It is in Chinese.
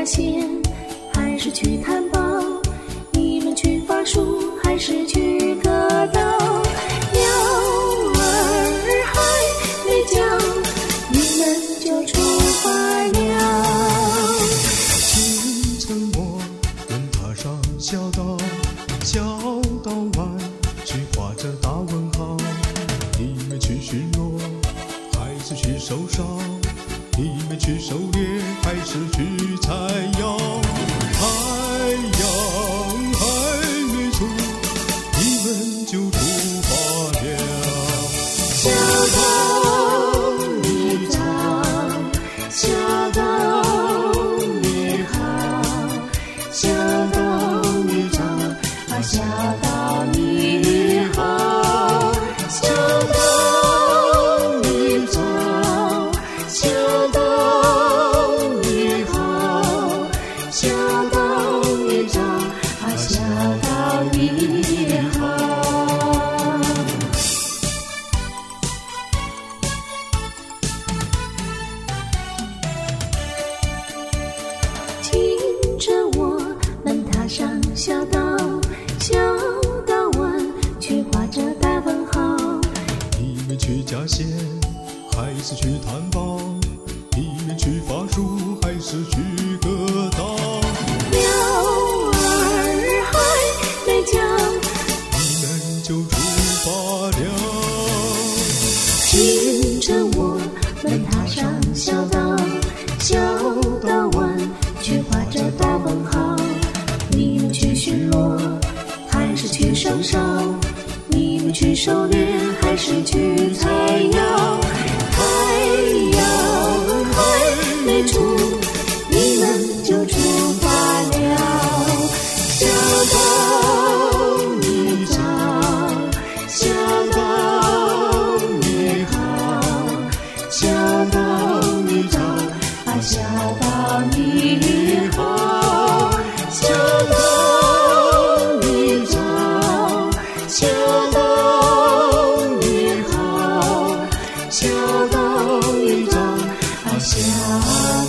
线，还是去探宝？你们去法术，还是去割刀？鸟儿还没叫，你们就出发了。 清晨我们踏上小道，小道湾去画着大问号。你们去巡逻，还是去收梢？你们去狩猎，还是去采药？太阳还没出，你们就出发了。 小岛你早，小岛你好，小岛你早，啊小岛你好，小岛你早，小岛你好，小岛你早，啊小岛你好。听着我们踏上小道，小道湾去画着大问号。 你们去加线，还是去探宝？你们去法术，还是去割刀？ 鸟儿还没叫， 你们就出发了。 听着我们踏上小道，小道湾去画着大问号。你们去巡逻，还是去收梢？你们去狩猎，还是去采药？太阳还没出，你们就出发了。小岛你早，小岛你好，小岛你早，啊小岛你好，小岛你早，小岛你好，小岛你早，啊小